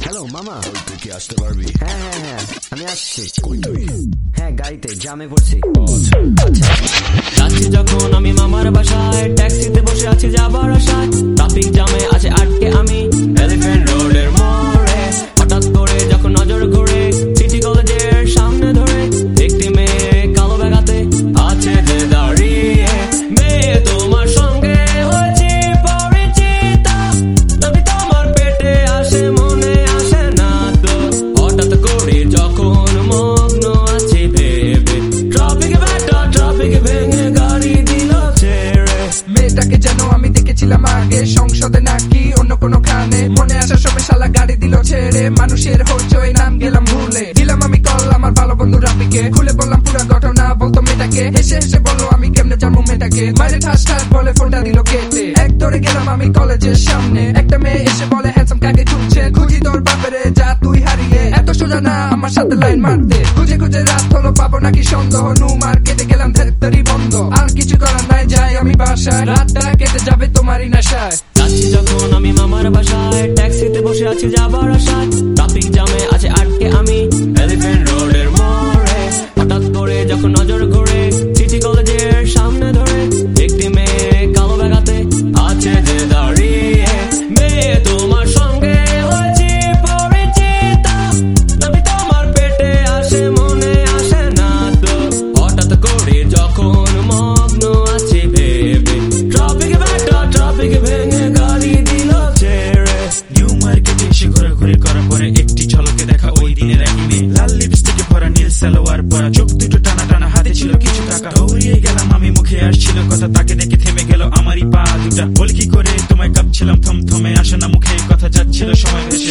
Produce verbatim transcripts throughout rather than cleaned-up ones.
Hello মামা, তুই কি আসতে পারবি? হ্যাঁ হ্যাঁ হ্যাঁ আমি আসছি। কই তুই? হ্যাঁ গাড়িতে জামে পড়ছি। যাচ্ছি যখন আমি মামার বাসায়, ট্যাক্সিতে বসে আছি যাবার আশায়, ট্রাফিক জামে আছে আটকে আমি এলিফ্যান্ট রোডের মোড়ে। হঠাৎ করে যখন নজর ঘুরে সিটি কলেজের সামনে ধরে একটি মেয়ে কালো ব্যাগাতে আছে যে দাঁড়িয়ে। মেয়ে তোমার সঙ্গে হয়েছি পরিচিত, তবে তোমার পেটে আসে মনে আসে না তো। হঠাৎ করে যখন মগ্ন আছি ভেবে, ট্রাফিক ব্যাটা ট্রাফিক ভেঙে গাড়ি দিল ছেড়ে। মেয়েটাকে যেন আমি দেখেছিলাম আগে সংসদে নাকি অন্য কোনো খানে, মনে আসার সময় শালা গাড়ি দিল ছেড়ে। মানুষের হইচই নাম গেলাম ভুলে, দিলাম আমি কল আমার ভালো বন্ধু রাফিকে, খুলে বললাম পুরো ঘটনা বলতো মেয়েটাকে। হেসে হেসে বললো আমি কেমনে জানবো মেয়েটাকে, মাঝে ঠাস ঠাস বলে ফোনটা দিল কেটে। এক ধরে গেলাম আমি কলেজের সামনে, একটা মেয়ে এসে বলে হ্যান্ডসাম কাকে খুঁজছে, খুঁজি তোর বাপেরে যা তুই হারিয়ে। এত সোজা না আমার সাথে লাইন মারতে, খুঁজে খুঁজে রাত হলো পাবো নাকি সন্দেহ। নু মার্কেটে গেলাম ধেত্তরি বন্ধ, আর কিছু করার নাই যাই আমি বাসায়, রাতটা কেটে যাবে তোমারই নেশায়। যাচ্ছি যখন আমি মামার বাসায়, ট্যাক্সিতে বসে আছি যাবার আশায়, ট্রাফিক জামে আছে আটকে আমি এলিফ্যান্ট রোডের মোড়ে। হঠাৎ করে যখন নজর ঘুরে সিটি কলেজের সামনে ধরে একটি মেয়ে কালো ব্যাগাতে আছে যে দাঁড়িয়ে। মেয়ে তোমার সঙ্গে হয়েছি পরিচিত, তবে তোমার পেটে আসে মনে আসে না তো। হঠাৎ করে যখন মগ্ন আছি ভেবে, ট্রাফিক ব্যাটা ট্রাফিক ভেঙে গাড়ি দিল ছেড়ে। নিউ মার্কেটে এসে ঘোরাঘুরি করার পরে একটি ঝলকে দেখা ওই দিনের একই মেয়ে, লাল লিপস্টিকে ভরা নীল সালোয়ার পরা, চোখ দুটো টানা টানা, হাতে ছিল কিছু টাকা। দৌড়িয়ে গেলাম আমি, মুখে আসছিল কথা, তাকে দেখে থেমে গেল আমারই পা দুটা। বল কি করে তোমায় কাঁপছিলাম থমথমে, আসে না মুখে কথা যাচ্ছিল সময় ভেসে।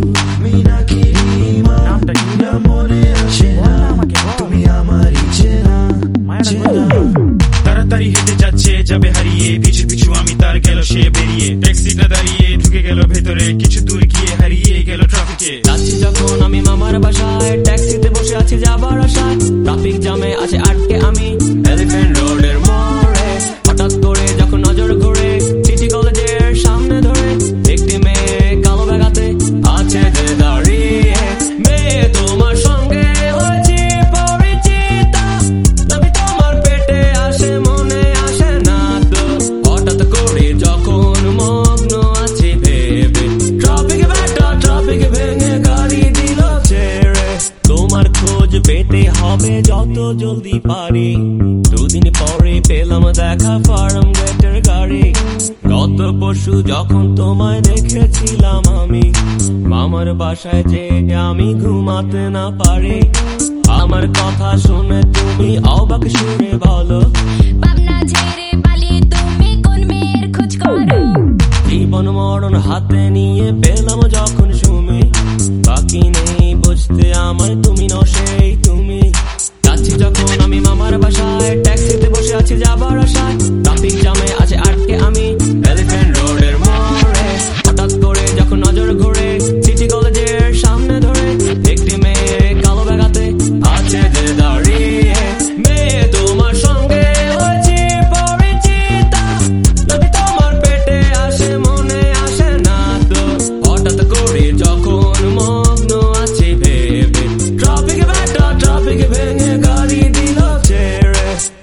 নামটা কি না মনে আসে না, তুমি আমারই চেনা চেনা। তাড়াতাড়ি হেঁটে যাচ্ছে যাবে হারিয়ে, পিছু পিছু আমি তার গেল সে বেরিয়ে। ট্যাক্সিটা দাঁড়িয়ে ঢুকে গেল ভেতরে, কিছু দূর গিয়ে হারিয়ে গেল ট্রাফিকে। যাচ্ছি যখন আমি মামার বাসায়, ট্যাক্সিতে বসে আছি যাবার আশায়, ট্রাফিক জামে আছে আটকে আমি এলিফ্যান্ট রোডের মোড়ে। হঠাৎ করে যখন নজর ঘুরে সিটি কলেজের সামনে ধরে একটি মেয়ে কালো ব্যাগাতে আছে যে দাঁড়িয়ে। মেয়ে তোমার সঙ্গে হয়েছি পরিচিত, তবে তোমার পেটে আসে মনে আসে না তো। হঠাৎ করে যখন মগ্ন আছি ভেবে, ট্রাফিক ব্যাটা ট্রাফিক ভেঙে গাড়ি দিল ছেড়ে। তোমার খোঁজ পেতে হবে যত জলদি পারি, দুদিন পরে পেলাম দেখা ফার্ম গেটের গাড়ি। গত পরশু যখন তোমায় দেখেছিলাম আমি মামার বাসায়, যে আমি ঘুমাতে না পারি। আমার কথা শুনে তুমি অবাক শুনে বলো, পাবনা ঝেড়ে পালিয়ে তুমি কোন মেয়ের খোঁজ করো। জীবন মরণ হাতে নিয়ে পেলাম যখন সুমি, বাকি নেই বুঝতে আমার তুমি ন সেই তুমি। যাচ্ছি যখন আমি মামার বাসায়, ট্যাক্সিতে বসে আছি যাবার আশায়, ট্রাফিক জামে আছে আটকে আমি এলিফ্যান্ট রোডের মোড়ে। হঠাৎ করে যখন নজর ঘুরে সিটি কলেজের সামনে ধরে একটি মেয়ে কালো ব্যাগাতে আছে যে দাঁড়িয়ে। মেয়ে তোমার সঙ্গে হয়েছি পরিচিত, তবে তোমার পেটে আসে মনে আসে না তো। হঠাৎ করে যখন মগ্ন আছি ভেবে, ট্রাফিক ব্যাটা ট্রাফিক ভেঙে গাড়ি দিল ছেড়ে।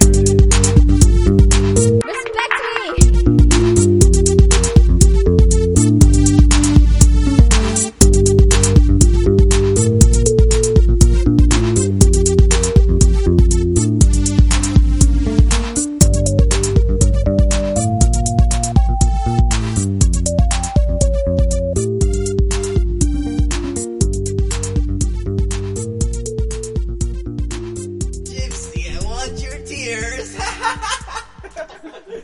Respect me. Gypsy, I want your tears.